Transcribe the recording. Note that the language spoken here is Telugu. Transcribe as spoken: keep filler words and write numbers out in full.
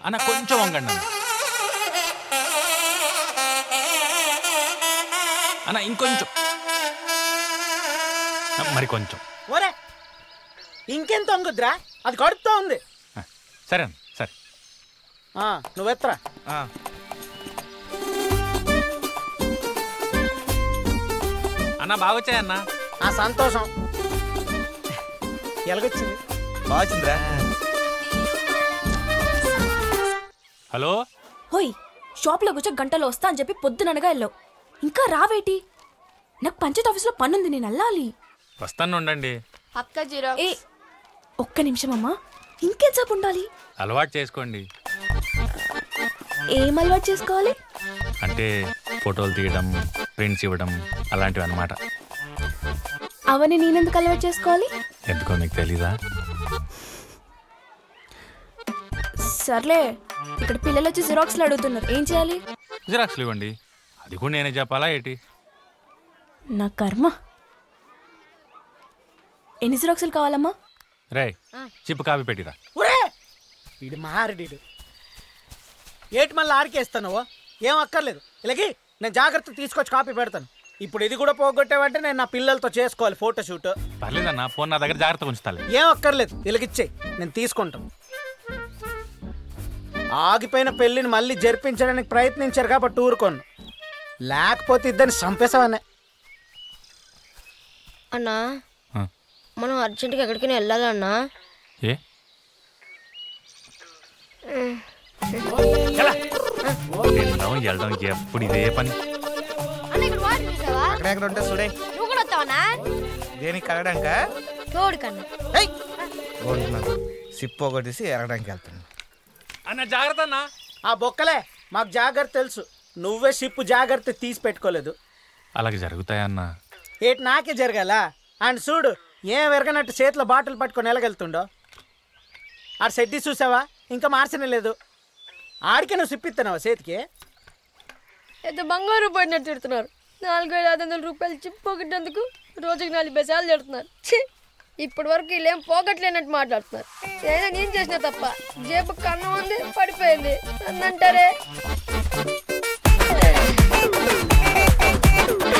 అన్న కొంచెం వంగండి అన్న అన్న ఇంకొంచెం మరి కొంచెం. ఒరే ఇంకెంత వంగుద్రా, అది కడుపుతో ఉంది. సరే అన్న సరే నువ్వెత్తరా. అన్న బాగా వచ్చాయన్న. ఆ సంతోషం ఎలాగొచ్చింది? బాగుందిరా. హలో హోయ్, షాప్లో కూర్చో గంటలో వస్తా అని చెప్పి పొద్దుననగా వెళ్ళావు, ఇంకా రావేటి? నాకు పంచాయత్ ఆఫీస్లో పనుంది, నేను వెళ్ళాలి. వస్తాను ఉండండి. ఏ ఒక్క నిమిషం అమ్మా, ఇంకెంతసేపు ఉండాలి? అలవాటు చేసుకోండి. ఏం అలవాటు చేసుకోవాలి? అంటే ఫోటోలు తీయడం, ప్రింట్స్ ఇవ్వడం అలాంటివి అన్నమాట. అవన్నీ నేనెందుకు అలవాటు చేసుకోవాలి? ఎందుకో మీకు తెలీదా? సర్లే, ఇక్కడ పిల్లలు వచ్చి జిరాక్స్లు అడుగుతున్నారు, ఏం చేయాలి? జిరాక్స్లు ఇవ్వండి. అది కూడా నేనే చెప్పాలా ఏంటి? నా కర్మ. ఎన్ని జిరాక్స్లు కావాలమ్మా? రే చిప్పు కాపీ పెట్టిరా. ఒరే వీడు మారడీడు, ఏటి మళ్ళీ ఆడికేస్తాను. ఏం అక్కర్లేదు, ఇలాగే నేను జాగ్రత్త తీసుకొచ్చి కాపీ పెడతాను. ఇప్పుడు ఇది కూడా పోగొట్టావంటే నేను నా పిల్లలతో చేసుకోవాలి ఫోటోషూట్. పర్లేదన్న, ఫోన్ నా దగ్గర జాగ్రత్తగా ఉంచుతాలే. ఏం అక్కర్లేదు, ఇలాగిచ్చే నేను తీసుకుంటాను. ఆగిపోయిన పెళ్ళిని మళ్ళీ జరిపించడానికి ప్రయత్నించారు కాబట్టి ఊరుకోను, లేకపోతే ఇద్దరిని చంపేసావనే. అన్నా మనం అర్జెంటుగా ఎక్కడికైనా వెళ్ళాలన్నా? ఏ వెళ్ళడం వెళ్ళడం ఎప్పుడు ఇదే పని. అక్కడెక్కడ ఉంటా చూడే. నువ్వు కూడా వస్తావన్నా? దేనికి కలగడాక? తోడు కన్నా సిప్ ఒకటేసి ఎరగడానికి వెళ్తాను. అన్న జాగ్రత్త అన్న. ఆ బొక్కలే మాకు జాగ్రత్త తెలుసు, నువ్వే షిప్ జాగ్రత్త తీసి పెట్టుకోలేదు. అలాగే జరుగుతాయన్న. ఏటి నాకే జరగాల? అండ్ చూడు ఏం ఎరగనట్టు చేతిలో బాటిల్ పట్టుకొని ఎలాగెళ్తుండో. ఆడు సెడ్డి చూసావా, ఇంకా మార్చనే లేదు. ఆడికే నువ్వు సిప్పిస్తున్నావా చేతికి? ఎంత బంగారు పడినట్టు తిడుతున్నారు. నాలుగు వేల ఐదు వందల రూపాయలు చిప్ పోగొట్టేందుకు రోజుకి నాలుగు బెసాలు తిడుతున్నారు. ఇప్పటి వరకు వీళ్ళేం పోగొట్టలేనట్టు మాట్లాడుతున్నారు. ఏదో నేను చేసిన తప్ప జేబు కన్నం ఉంది, పడిపోయింది అంటారే.